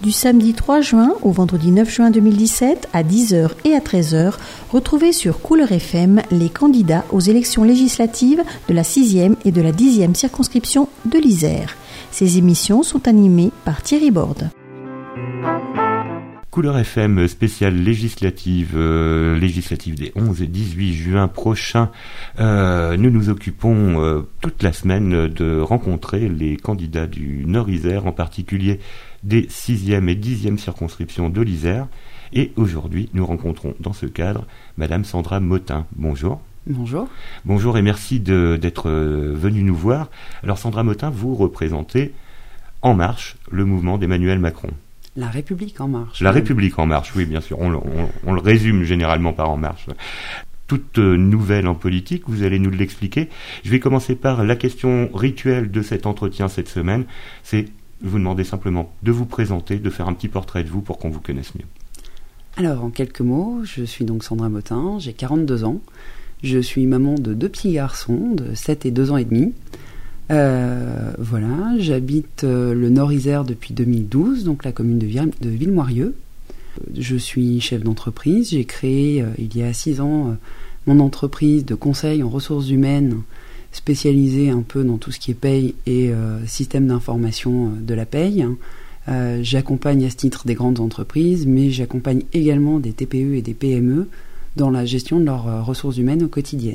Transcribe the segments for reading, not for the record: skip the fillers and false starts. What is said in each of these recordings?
Du samedi 3 juin au vendredi 9 juin 2017 à 10h et à 13h, retrouvez sur Couleur FM les candidats aux élections législatives de la 6e et de la 10e circonscription de l'Isère. Ces émissions sont animées par Thierry Borde. Couleur FM spéciale législative des 11 et 18 juin prochains. Nous nous occupons toute la semaine de rencontrer les candidats du Nord-Isère, en particulier des 6e et 10e circonscriptions de l'Isère. Et aujourd'hui, nous rencontrons dans ce cadre Madame Sandra Motin. Bonjour. Bonjour. Bonjour et merci d'être venue nous voir. Alors Sandra Motin, vous représentez En Marche, le mouvement d'Emmanuel Macron. La République En Marche. La République En Marche, oui, bien sûr. On le résume généralement par En Marche. Toute nouvelle en politique, vous allez nous l'expliquer. Je vais commencer par la question rituelle de cet entretien cette semaine. C'est vous demander simplement de vous présenter, de faire un petit portrait de vous pour qu'on vous connaisse mieux. Alors, en quelques mots, je suis donc Sandra Motin, j'ai 42 ans. Je suis maman de 2 petits garçons de 7 et 2 ans et demi. Voilà, j'habite le Nord-Isère depuis 2012, donc la commune de Villemoirieux. Je suis chef d'entreprise. J'ai créé il y a 6 ans mon entreprise de conseil en ressources humaines spécialisée un peu dans tout ce qui est paye et système d'information de la paye. J'accompagne à ce titre des grandes entreprises, mais j'accompagne également des TPE et des PME dans la gestion de leurs ressources humaines au quotidien.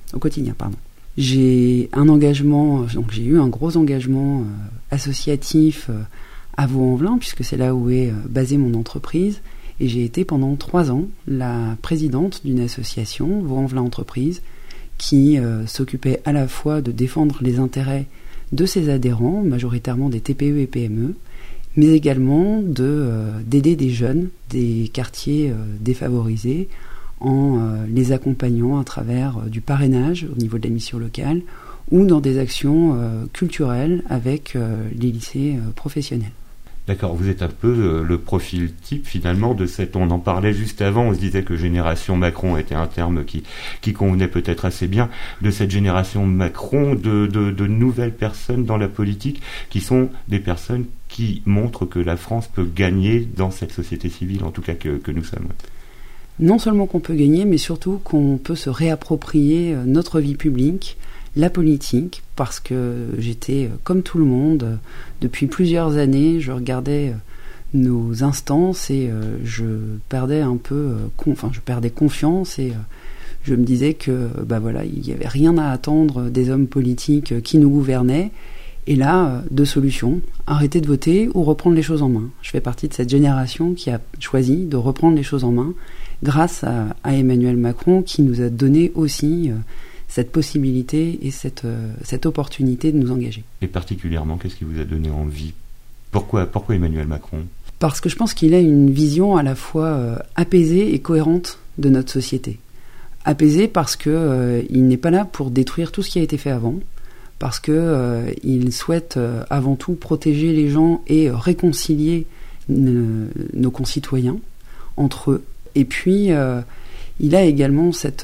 J'ai un engagement, donc j'ai eu un gros engagement associatif à Vaux-en-Velin, puisque c'est là où est basée mon entreprise, et j'ai été pendant 3 ans la présidente d'une association, Vaux-en-Velin Entreprise, qui s'occupait à la fois de défendre les intérêts de ses adhérents, majoritairement des TPE et PME, mais également d'aider des jeunes des quartiers défavorisés, en les accompagnant à travers du parrainage au niveau de la mission locale ou dans des actions culturelles avec les lycées professionnels. D'accord, vous êtes un peu le profil type finalement de on en parlait juste avant, on se disait que génération Macron était un terme qui convenait peut-être assez bien, de cette génération Macron, de nouvelles personnes dans la politique qui sont des personnes qui montrent que la France peut gagner dans cette société civile, en tout cas que nous sommes. Non seulement qu'on peut gagner, mais surtout qu'on peut se réapproprier notre vie publique, la politique, parce que j'étais comme tout le monde. Depuis plusieurs années, je regardais nos instances et je perdais un peu, je perdais confiance et je me disais que, il n'y avait rien à attendre des hommes politiques qui nous gouvernaient. Et là, 2 solutions, arrêter de voter ou reprendre les choses en main. Je fais partie de cette génération qui a choisi de reprendre les choses en main grâce à Emmanuel Macron qui nous a donné aussi cette possibilité et cette opportunité de nous engager. Et particulièrement, qu'est-ce qui vous a donné envie ? Pourquoi Emmanuel Macron ? Parce que je pense qu'il a une vision à la fois apaisée et cohérente de notre société. Apaisée parce qu'il n'est pas là pour détruire tout ce qui a été fait avant, parce qu'il souhaite avant tout protéger les gens et réconcilier nos concitoyens entre eux. Et puis, il a également cette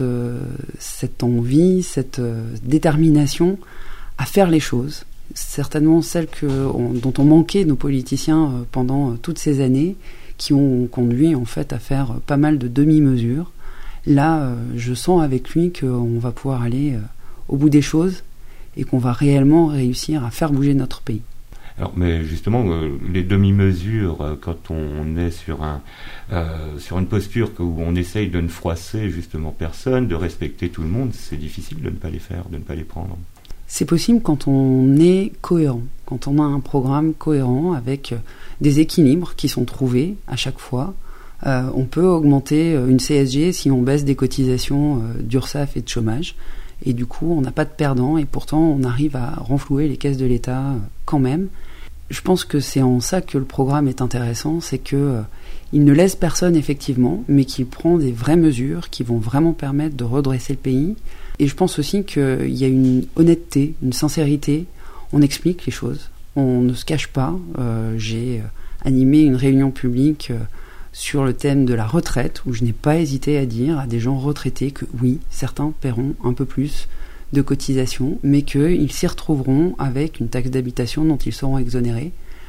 envie, cette détermination à faire les choses. Certainement celle dont ont manqué nos politiciens pendant toutes ces années, qui ont conduit en fait à faire pas mal de demi-mesures. Là, je sens avec lui qu'on va pouvoir aller au bout des choses et qu'on va réellement réussir à faire bouger notre pays. Alors, mais justement, les demi-mesures, quand on est sur une posture où on essaye de ne froisser justement personne, de respecter tout le monde, c'est difficile de ne pas les faire, de ne pas les prendre. C'est possible quand on est cohérent, quand on a un programme cohérent avec des équilibres qui sont trouvés à chaque fois. On peut augmenter une CSG si on baisse des cotisations d'URSSAF et de chômage. Et du coup, on n'a pas de perdant et pourtant, on arrive à renflouer les caisses de l'État quand même. Je pense que c'est en ça que le programme est intéressant, c'est qu'il ne laisse personne effectivement, mais qu'il prend des vraies mesures qui vont vraiment permettre de redresser le pays. Et je pense aussi qu'il y a une honnêteté, une sincérité. On explique les choses, on ne se cache pas. J'ai animé une réunion publique sur le thème de la retraite, où je n'ai pas hésité à dire à des gens retraités que oui, certains paieront un peu plus de cotisations, mais qu'ils s'y retrouveront avec une taxe d'habitation dont ils seront exonérés.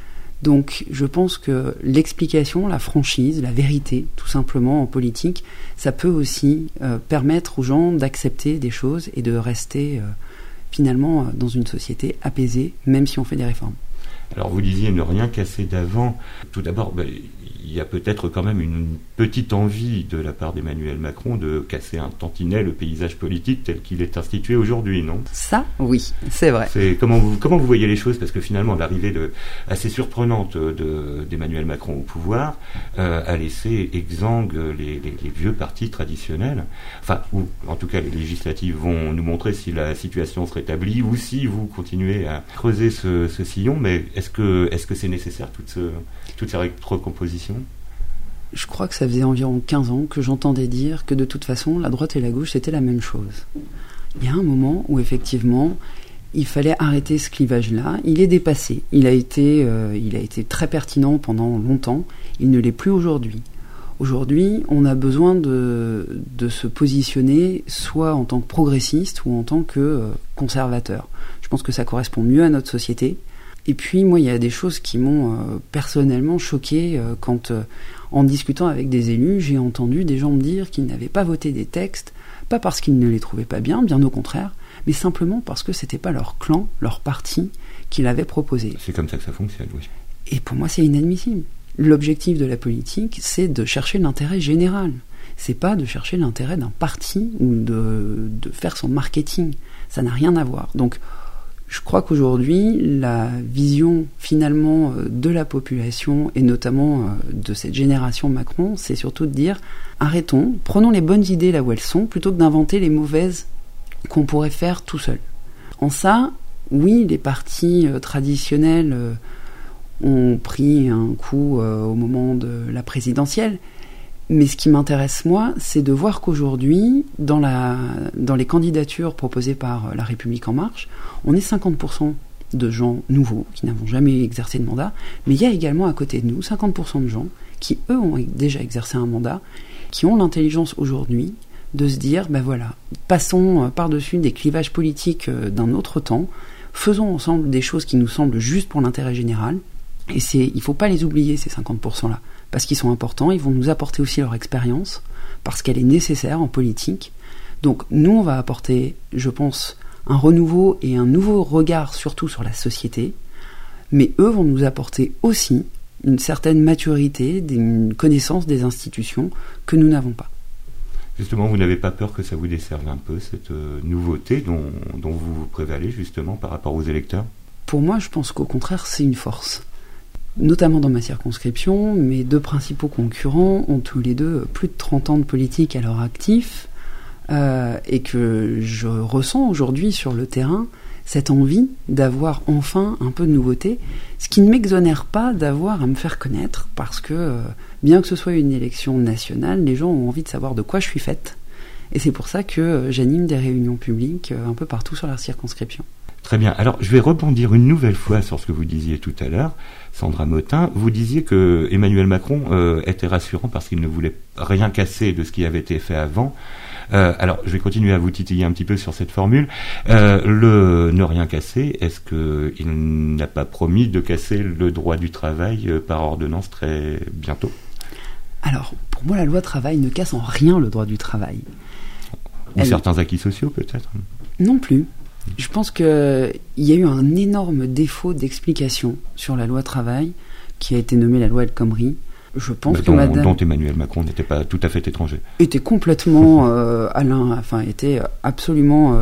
Donc je pense que l'explication, la franchise, la vérité, tout simplement en politique, ça peut aussi permettre aux gens d'accepter des choses et de rester finalement dans une société apaisée, même si on fait des réformes. Alors vous disiez ne rien casser d'avant. Tout d'abord, il y a peut-être quand même une petite envie de la part d'Emmanuel Macron de casser un tantinet le paysage politique tel qu'il est institué aujourd'hui, non ? Ça, oui, c'est vrai. Comment vous voyez les choses ? Parce que finalement, l'arrivée assez surprenante d'Emmanuel Macron au pouvoir a laissé exsangues les vieux partis traditionnels. Enfin, ou en tout cas, les législatives vont nous montrer si la situation se rétablit ou si vous continuez à creuser ce sillon. Mais est-ce que c'est nécessaire toute cette recomposition ? Je crois que ça faisait environ 15 ans que j'entendais dire que de toute façon, la droite et la gauche, c'était la même chose. Il y a un moment où effectivement, il fallait arrêter ce clivage-là. Il est dépassé. Il a été très pertinent pendant longtemps. Il ne l'est plus aujourd'hui. Aujourd'hui, on a besoin de se positionner soit en tant que progressiste ou en tant que conservateur. Je pense que ça correspond mieux à notre société. Et puis, moi, il y a des choses qui m'ont personnellement choqué quand, en discutant avec des élus, j'ai entendu des gens me dire qu'ils n'avaient pas voté des textes, pas parce qu'ils ne les trouvaient pas bien au contraire, mais simplement parce que c'était pas leur clan, leur parti qui l'avait proposé. C'est comme ça que ça fonctionne, oui. Et pour moi, c'est inadmissible. L'objectif de la politique, c'est de chercher l'intérêt général. C'est pas de chercher l'intérêt d'un parti ou de faire son marketing. Ça n'a rien à voir. Donc, je crois qu'aujourd'hui, la vision finalement de la population et notamment de cette génération Macron, c'est surtout de dire arrêtons, prenons les bonnes idées là où elles sont plutôt que d'inventer les mauvaises qu'on pourrait faire tout seul. En ça, oui, les partis traditionnels ont pris un coup au moment de la présidentielle. Mais ce qui m'intéresse, moi, c'est de voir qu'aujourd'hui, dans les candidatures proposées par La République En Marche, on est 50% de gens nouveaux, qui n'avons jamais exercé de mandat, mais il y a également à côté de nous 50% de gens qui, eux, ont déjà exercé un mandat, qui ont l'intelligence aujourd'hui de se dire, voilà, passons par-dessus des clivages politiques d'un autre temps, faisons ensemble des choses qui nous semblent justes pour l'intérêt général, et il ne faut pas les oublier, ces 50%-là. Parce qu'ils sont importants, ils vont nous apporter aussi leur expérience, parce qu'elle est nécessaire en politique. Donc nous, on va apporter, je pense, un renouveau et un nouveau regard surtout sur la société, mais eux vont nous apporter aussi une certaine maturité, une connaissance des institutions que nous n'avons pas. Justement, vous n'avez pas peur que ça vous desserve un peu, cette nouveauté dont vous prévalez justement par rapport aux électeurs ? Pour moi, je pense qu'au contraire, c'est une force. Notamment dans ma circonscription, mes deux principaux concurrents ont tous les deux plus de 30 ans de politique à leur actif, et que je ressens aujourd'hui sur le terrain cette envie d'avoir enfin un peu de nouveauté, ce qui ne m'exonère pas d'avoir à me faire connaître, parce que bien que ce soit une élection nationale, les gens ont envie de savoir de quoi je suis faite, et c'est pour ça que j'anime des réunions publiques un peu partout sur la circonscription. Très bien. Alors, je vais rebondir une nouvelle fois sur ce que vous disiez tout à l'heure, Sandra Motin. Vous disiez que Emmanuel Macron était rassurant parce qu'il ne voulait rien casser de ce qui avait été fait avant. Alors, je vais continuer à vous titiller un petit peu sur cette formule. Le ne rien casser, est-ce qu'il n'a pas promis de casser le droit du travail par ordonnance très bientôt ? Alors, pour moi, la loi travail ne casse en rien le droit du travail. Ou certains acquis sociaux, peut-être ? Non plus. Je pense qu'il y a eu un énorme défaut d'explication sur la loi travail, qui a été nommée la loi El Khomri. Je pense que dont Emmanuel Macron n'était pas tout à fait étranger. Était complètement était absolument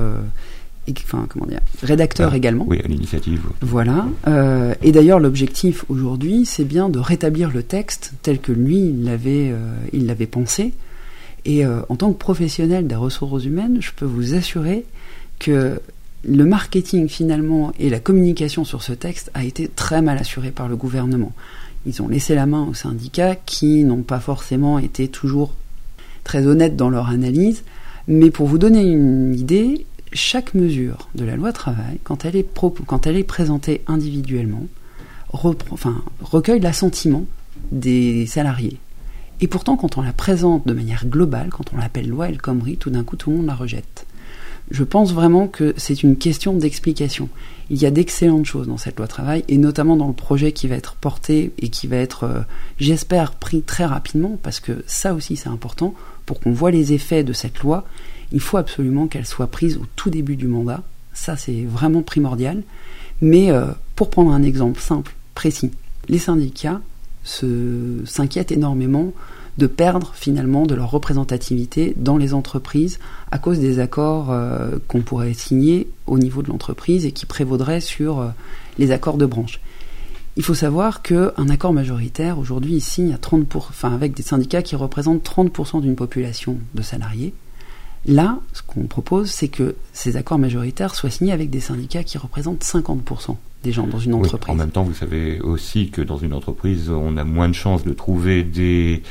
rédacteur également. Oui, à l'initiative. Voilà. Et d'ailleurs, l'objectif aujourd'hui, c'est bien de rétablir le texte tel que lui, il l'avait pensé. Et en tant que professionnel des ressources humaines, je peux vous assurer que le marketing finalement et la communication sur ce texte a été très mal assuré par le gouvernement. Ils ont laissé la main aux syndicats qui n'ont pas forcément été toujours très honnêtes dans leur analyse. Mais pour vous donner une idée, chaque mesure de la loi travail, quand elle est présentée individuellement, recueille l'assentiment des salariés. Et pourtant, quand on la présente de manière globale, quand on l'appelle loi El Khomri, tout d'un coup, tout le monde la rejette. Je pense vraiment que c'est une question d'explication. Il y a d'excellentes choses dans cette loi travail, et notamment dans le projet qui va être porté et qui va être, j'espère, pris très rapidement, parce que ça aussi c'est important, pour qu'on voit les effets de cette loi, il faut absolument qu'elle soit prise au tout début du mandat. Ça, c'est vraiment primordial. Mais pour prendre un exemple simple, précis, les syndicats s'inquiètent énormément de perdre finalement de leur représentativité dans les entreprises à cause des accords qu'on pourrait signer au niveau de l'entreprise et qui prévaudraient sur les accords de branche. Il faut savoir qu'un accord majoritaire, aujourd'hui, il signe à 30%, avec des syndicats qui représentent 30% d'une population de salariés. Là, ce qu'on propose, c'est que ces accords majoritaires soient signés avec des syndicats qui représentent 50% des gens dans une entreprise. Oui, en même temps, vous savez aussi que dans une entreprise, on a moins de chances de trouver des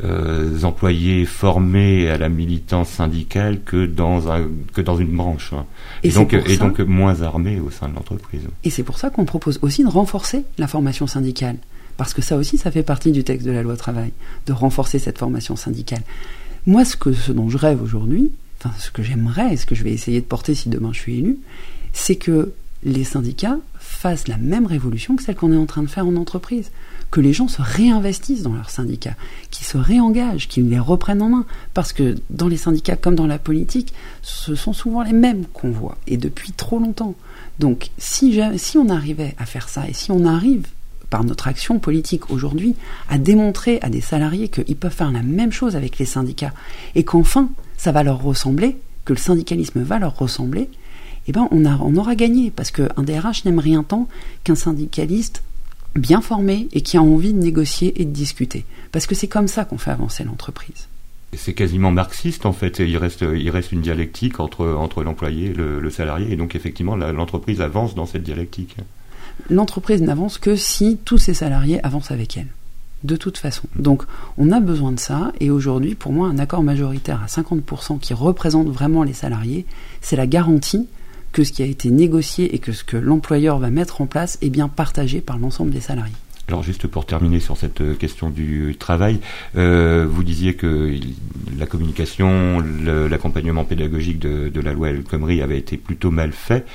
employés formés à la militance syndicale que dans une branche. Et donc moins armés au sein de l'entreprise. Et c'est pour ça qu'on propose aussi de renforcer la formation syndicale. Parce que ça aussi, ça fait partie du texte de la loi travail, de renforcer cette formation syndicale. Moi, ce dont je rêve aujourd'hui, ce que j'aimerais et ce que je vais essayer de porter si demain je suis élu, c'est que les syndicats fassent la même révolution que celle qu'on est en train de faire en entreprise. Que les gens se réinvestissent dans leurs syndicats, qu'ils se réengagent, qu'ils les reprennent en main. Parce que dans les syndicats comme dans la politique, ce sont souvent les mêmes qu'on voit, et depuis trop longtemps. Donc si on arrivait à faire ça, et si on arrive par notre action politique aujourd'hui à démontrer à des salariés qu'ils peuvent faire la même chose avec les syndicats, et qu'enfin ça va leur ressembler, que le syndicalisme va leur ressembler, eh ben on aura gagné, parce qu'un DRH n'aime rien tant qu'un syndicaliste bien formé et qui a envie de négocier et de discuter. Parce que c'est comme ça qu'on fait avancer l'entreprise. C'est quasiment marxiste en fait, il reste une dialectique entre l'employé et le salarié, et donc effectivement l'entreprise avance dans cette dialectique. L'entreprise n'avance que si tous ses salariés avancent avec elle, de toute façon. Donc on a besoin de ça, et aujourd'hui pour moi un accord majoritaire à 50% qui représente vraiment les salariés, c'est la garantie que ce qui a été négocié et que ce que l'employeur va mettre en place est bien partagé par l'ensemble des salariés. Alors juste pour terminer sur cette question du travail, vous disiez que la communication, l'accompagnement pédagogique de la loi El Khomri avait été plutôt mal fait.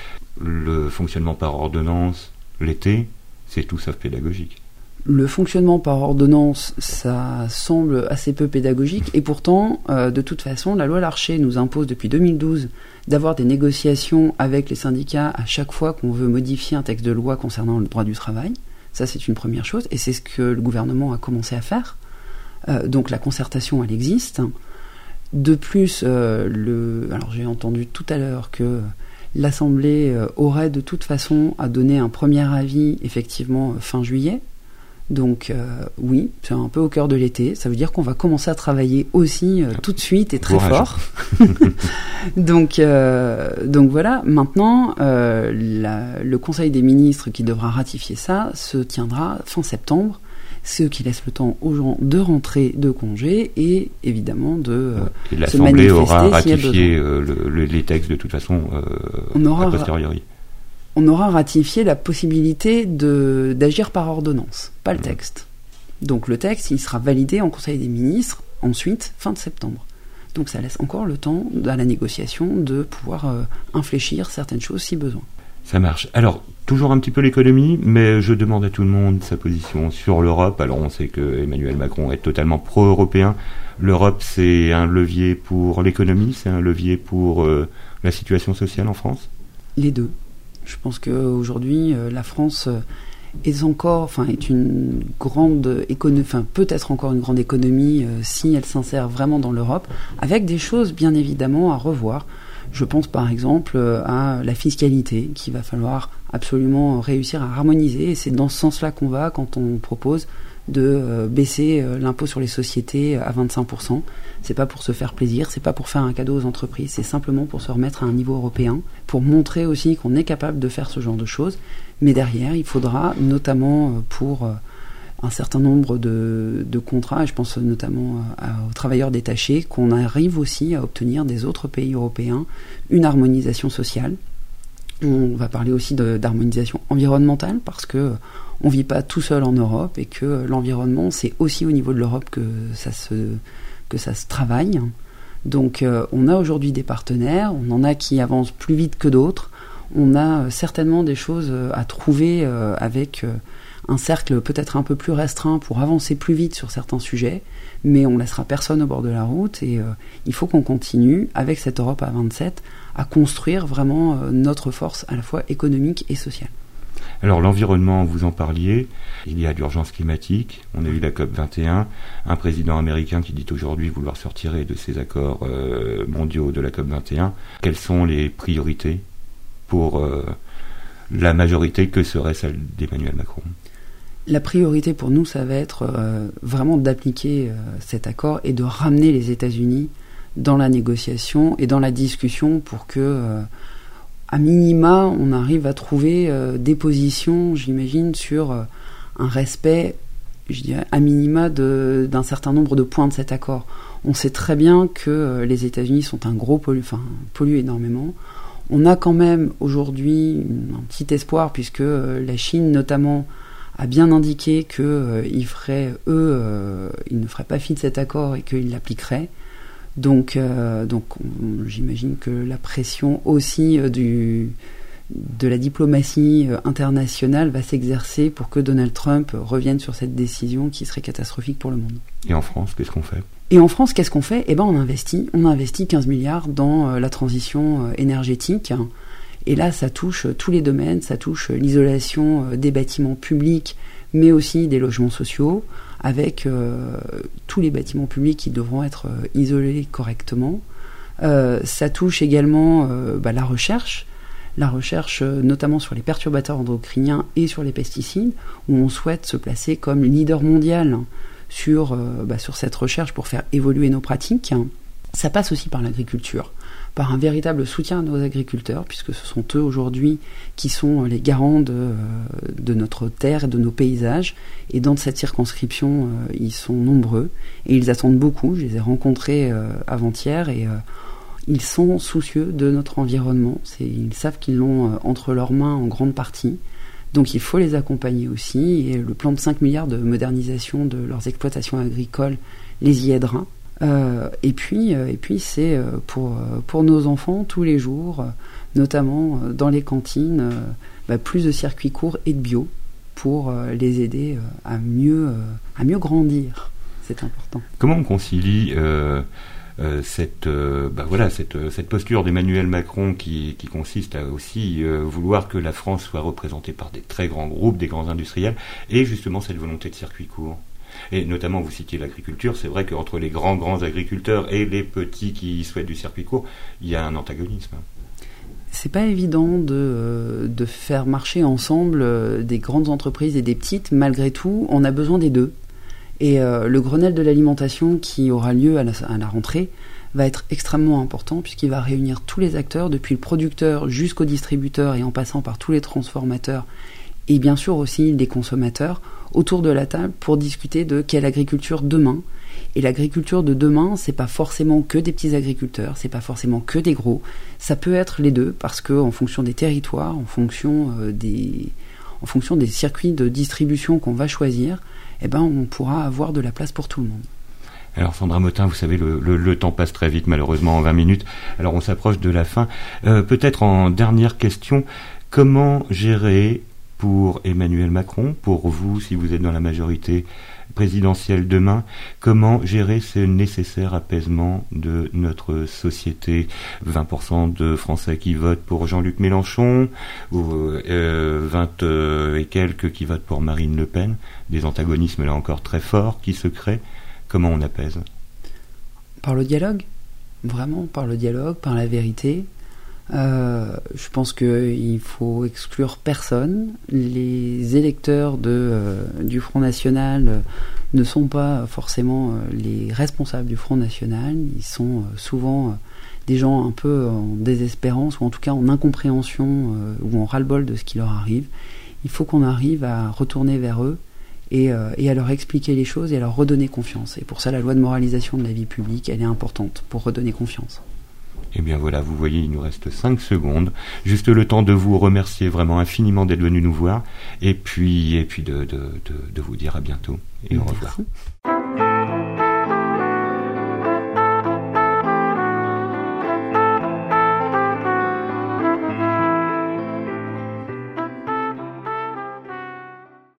Le fonctionnement par ordonnance, l'été, c'est tout sauf pédagogique. Le fonctionnement par ordonnance, ça semble assez peu pédagogique, et pourtant, de toute façon, la loi Larcher nous impose depuis 2012 d'avoir des négociations avec les syndicats à chaque fois qu'on veut modifier un texte de loi concernant le droit du travail. Ça, c'est une première chose, et c'est ce que le gouvernement a commencé à faire. Donc la concertation, elle existe. De plus, alors j'ai entendu tout à l'heure que l'Assemblée aurait de toute façon à donner un premier avis, effectivement, fin juillet. Donc oui, c'est un peu au cœur de l'été. Ça veut dire qu'on va commencer à travailler aussi tout de suite et très fort. donc voilà. Maintenant, le Conseil des ministres qui devra ratifier ça se tiendra fin septembre, ce qui laisse le temps aux gens de rentrer de congé et évidemment de et se l'Assemblée manifester aura ratifié s'il les textes de toute façon a posteriori. On aura ratifié la possibilité d'agir par ordonnance, pas le texte. Donc le texte, il sera validé en Conseil des ministres, ensuite, fin de septembre. Donc ça laisse encore le temps à la négociation de pouvoir infléchir certaines choses si besoin. Ça marche. Alors, toujours un petit peu l'économie, mais je demande à tout le monde sa position sur l'Europe. Alors on sait que Emmanuel Macron est totalement pro-européen. L'Europe, c'est un levier pour l'économie, c'est un levier pour la situation sociale en France ? Les deux. Je pense qu'aujourd'hui, la France est une grande économie, peut-être encore une grande économie si elle s'insère vraiment dans l'Europe, avec des choses bien évidemment à revoir. Je pense par exemple à la fiscalité qu'il va falloir absolument réussir à harmoniser, et c'est dans ce sens-là qu'on va quand on propose de baisser l'impôt sur les sociétés à 25%. C'est pas pour se faire plaisir, c'est pas pour faire un cadeau aux entreprises, c'est simplement pour se remettre à un niveau européen, pour montrer aussi qu'on est capable de faire ce genre de choses. Mais derrière, il faudra notamment pour un certain nombre de contrats, et je pense notamment aux travailleurs détachés, qu'on arrive aussi à obtenir des autres pays européens une harmonisation sociale. On va parler aussi d'harmonisation environnementale, parce que on vit pas tout seul en Europe, et que l'environnement, c'est aussi au niveau de l'Europe que ça se travaille. Donc on a aujourd'hui des partenaires, on en a qui avancent plus vite que d'autres, on a certainement des choses à trouver avec un cercle peut-être un peu plus restreint pour avancer plus vite sur certains sujets, mais on laissera personne au bord de la route et il faut qu'on continue avec cette Europe à 27 à construire vraiment notre force à la fois économique et sociale. Alors l'environnement, vous en parliez, il y a l'urgence climatique, on a eu la COP21, un président américain qui dit aujourd'hui vouloir se retirer de ces accords mondiaux de la COP21. Quelles sont les priorités pour la majorité que serait celle d'Emmanuel Macron ? La priorité pour nous, ça va être vraiment d'appliquer cet accord et de ramener les États-Unis dans la négociation et dans la discussion pour que, à minima, on arrive à trouver des positions, j'imagine, sur un respect, je dirais, à minima d'un certain nombre de points de cet accord. On sait très bien que les États-Unis sont un gros polluent énormément. On a quand même aujourd'hui un petit espoir puisque la Chine, notamment, a bien indiqué qu'ils ne feraient pas fi de cet accord et qu'ils l'appliqueraient. Donc j'imagine que la pression aussi de la diplomatie internationale va s'exercer pour que Donald Trump revienne sur cette décision qui serait catastrophique pour le monde. Et en France, qu'est-ce qu'on fait ? Et en France, qu'est-ce qu'on fait ? Eh ben, on investit 15 milliards dans la transition énergétique. Et là, ça touche tous les domaines, ça touche l'isolation des bâtiments publics, mais aussi des logements sociaux, avec tous les bâtiments publics qui devront être isolés correctement. Ça touche également la recherche notamment sur les perturbateurs endocriniens et sur les pesticides, où on souhaite se placer comme leader mondial sur cette recherche pour faire évoluer nos pratiques. Ça passe aussi par l'agriculture, par un véritable soutien à nos agriculteurs, puisque ce sont eux aujourd'hui qui sont les garants de notre terre et de nos paysages. Et dans cette circonscription, ils sont nombreux et ils attendent beaucoup. Je les ai rencontrés avant-hier et ils sont soucieux de notre environnement. Ils savent qu'ils l'ont entre leurs mains en grande partie. Donc il faut les accompagner aussi. Et le plan de 5 milliards de modernisation de leurs exploitations agricoles les y aidera. Et puis c'est pour nos enfants tous les jours, notamment dans les cantines, plus de circuits courts et de bio pour les aider à mieux grandir. C'est important. Comment on concilie cette posture d'Emmanuel Macron qui consiste à aussi vouloir que la France soit représentée par des très grands groupes, des grands industriels, et justement cette volonté de circuit court? Et notamment, vous citiez l'agriculture, c'est vrai qu'entre les grands agriculteurs et les petits qui souhaitent du circuit court, il y a un antagonisme. C'est pas évident de faire marcher ensemble des grandes entreprises et des petites. Malgré tout, on a besoin des deux. Et le Grenelle de l'alimentation qui aura lieu à la rentrée va être extrêmement important puisqu'il va réunir tous les acteurs, depuis le producteur jusqu'au distributeur et en passant par tous les transformateurs et bien sûr aussi les consommateurs, autour de la table pour discuter de quelle agriculture demain. Et l'agriculture de demain, c'est pas forcément que des petits agriculteurs, c'est pas forcément que des gros. Ça peut être les deux parce que en fonction des territoires, en fonction des circuits de distribution qu'on va choisir, on pourra avoir de la place pour tout le monde. Alors Sandra Motin, vous savez, le temps passe très vite, malheureusement, en 20 minutes. Alors on s'approche de la fin. Peut-être en dernière question, comment gérer pour Emmanuel Macron, pour vous, si vous êtes dans la majorité présidentielle demain, comment gérer ce nécessaire apaisement de notre société? 20% de Français qui votent pour Jean-Luc Mélenchon, ou 20 et quelques qui votent pour Marine Le Pen, des antagonismes là encore très forts qui se créent. Comment on apaise? Par le dialogue, vraiment, par le dialogue, par la vérité. Je pense qu'il faut exclure personne. Les électeurs du Front National ne sont pas forcément les responsables du Front National. Ils sont souvent des gens un peu en désespérance ou en tout cas en incompréhension ou en ras-le-bol de ce qui leur arrive. Il faut qu'on arrive à retourner vers eux et à leur expliquer les choses et à leur redonner confiance. Et pour ça, la loi de moralisation de la vie publique, elle est importante pour redonner confiance. Eh bien voilà, vous voyez, il nous reste 5 secondes. Juste le temps de vous remercier vraiment infiniment d'être venu nous voir et puis de vous dire à bientôt et au revoir. Merci.